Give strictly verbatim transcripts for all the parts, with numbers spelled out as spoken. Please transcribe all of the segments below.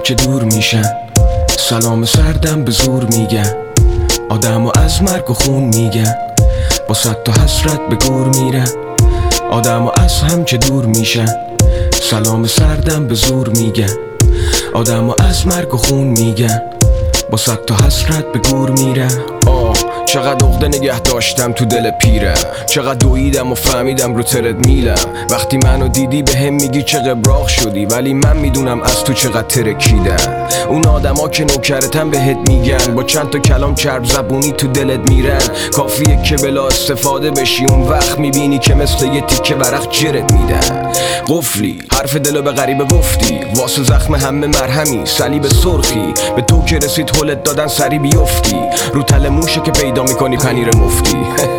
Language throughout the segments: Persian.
که دور میشن، سلام سردم به زور میگن. آدم و از مرگ و خون میگن، با صد تا حسرت به گور میرن. آدم و از هم که دور میشن، سلام سردم به زور میگن. آدم و از مرگ و خون میگن، با صد تا حسرت به گور میرن. آه چقدر عقده نگه داشتم تو دل پیرم، چقدر دویدم و فهمیدم رو ترد میلم. وقتی منو دیدی به هم میگی چه قبراق شدی، ولی من میدونم از تو چقدر ترکیدم. اون آدما که نوکرتن بهت میگن، با چند تا کلام چرب زبونی تو دلت میرن. کافیه که بلا استفاده بشی، اون وقت میبینی که مثل یه تیکه ورق جرت میدن. قفلی حرف دلو به غریبه گفتی، واسه زخم همه مرهمی صلیب سرخی. به تو که رسید هلت دادن سری بیفتی، رو تل موشه که پیدا میکنی پنیر مفتی.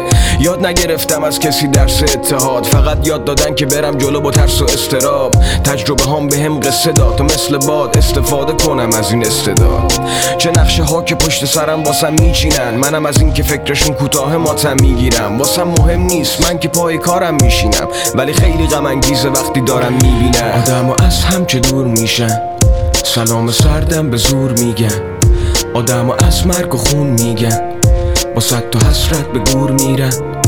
یاد نگرفتم از کسی درس اتحاد، فقط یاد دادن که برم جلو با ترس و استراب. تجربه هم به هم قصه داد تا مثل باد استفاده کنم از این استعداد. چه نقشه ها که پشت سرم واسم میچینن، منم از این که فکرشون کوتاه ماتم میگیرم. واسم مهم نیست من که پای کارم میشینم، ولی خیلی غم انگیزه وقتی دارم میبینم. آدم و از هم که دور میشن، سلام سردم به زور میگن. آدم و از مرگ و خون میگن، با صد تا حسرت به گور میرن.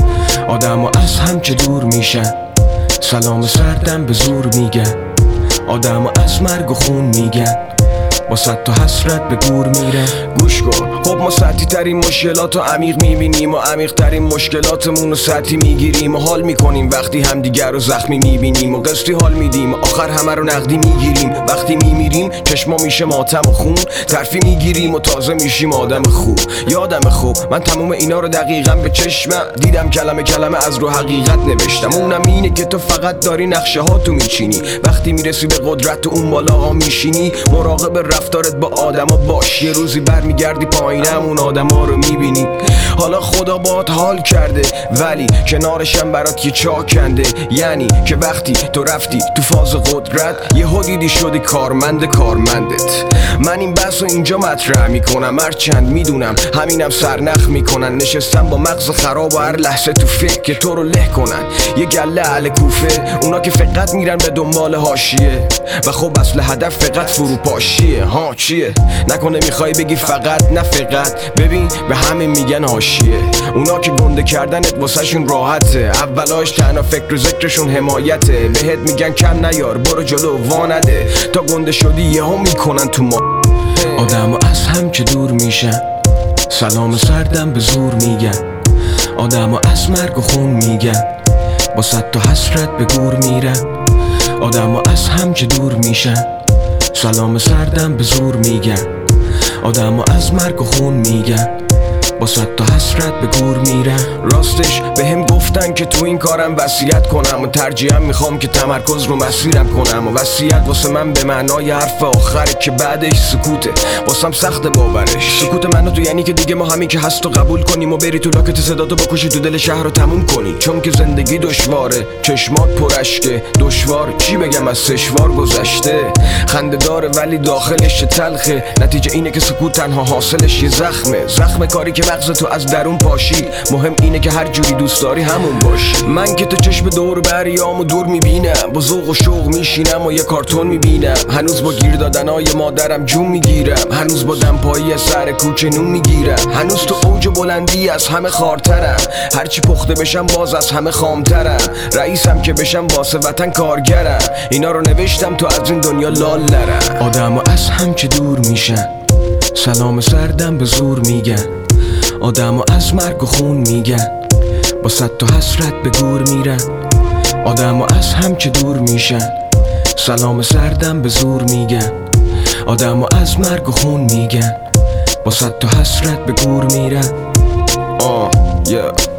آدم و از هم که دور میشن، سلام سردم به زور میگن. آدم و از مرگ و خون میگن، با صد تا حسرت به گور میرن. گوش کن خب ما سطحی ترین مشکلات رو عمیق میبینیم، و عمیق ترین مشکلاتمون رو سطحی میگیریم. و حال میکنیم وقتی همدیگر رو زخمی میبینیم، و قسطی حال میدیم و آخر همه رو نقدی میگیریم. وقتی میمیریم چشما میشه ماتم و خون، ترفی میگیریم و تازه میشیم آدم خوب. یادم خوب من تموم اینا رو دقیقا به چشمم دیدم، کلمه کلمه از رو حقیقت نوشتم. اونم اینه که تو فقط داری نقشه ها تو میچینی، وقتی میرسی به قدرت و اون بالا ها میشینی. مراقب رفتارت با آدما باش، یه روزی برمیگردی پایینم اون آدما رو میبینی. حالا خدا باهات حال کرده، ولی کنارشم برات یه چاک کنده. یعنی که وقتی تو رفتی تو فاز قدرت، یه دیدی شدی کارمند کارمندت. من این بحث رو اینجا مطرح میکنم، هرچند میدونم همینم سرنخ میکنن. نشستم با مغز خراب و هر لحظه تو فکر که تو رو له کنن. یه گله اهل کوفه، اونا که فقط میرن به دنبال حاشیه، و خب اصل هدف فقط فروپاشیه. ها چیه؟ نکنه میخوای بگی فقط؟ نه فقط، ببین به همه میگن حاشیه. اونا که گنده کردنت واسه شون راحته، اولاش تنها فکر و ذکرشون حمایته. بهت میگن کم نیار برو جلو وانده، تا گنده شدی یهو میکنن تو ما. آدم و از هم که دور میشن، سلام سردم به زور میگن. آدم و از مرگ و خون میگن، با صد تا حسرت به گور میرن. آدم و از هم که دور میشن، سلام سردم به زور میگن. آدم و از مرگ و خون میگن، با صد تا حسرت به گور میرن. راستش به هم گفتن که تو این کارم وصیت کنم، و ترجیحاً میخوام که تمرکز رو مسیرم کنم. و وصیت واسه من به معنای حرف آخره که بعدش سکوته، واسم سخت باورش. سکوت منو تو یعنی که دیگه ما همین که هست و قبول کنیم، و بری تو لاکت صداتو بکشی تو دل شهر رو تموم کنی. چون که زندگی دشواره، چشمات پرشکه، دشوار چی بگم از سشوار گذشته. خنده داره ولی داخلش تلخه، نتیجه اینه که سکوت تنها حاصلش یه زخمه. زخم کاری که مغز تو از درون پاشی، مهم اینه که هر جوری دوست داری همون باش. من که تو چشم دور بریام و دور میبینم، با ذوق و شوق میشینم و یه کارتون میبینم. هنوز با گیر دادنای مادرم جون میگیرم، هنوز با دمپایی از سر کوچه نون میگیرم. هنوز تو اوج بلندی از همه خارترم، هرچی پخته بشم باز از همه خامترم. رئیسم که بشم واسه وطن کارگرم، اینا رو نوشتم تو از این دنیا لال نرم. آدم و از هم که دور میشن، سلام سردم به زور میگن. آدم و از مرگ و خون میگن، با صد تا حسرت به گور میرن. آدم و از هم که دور میشن، سلام سردم به زور میگن. آدم و از مرگ و خون میگن، با صد تا حسرت به گور میرن. آه yeah.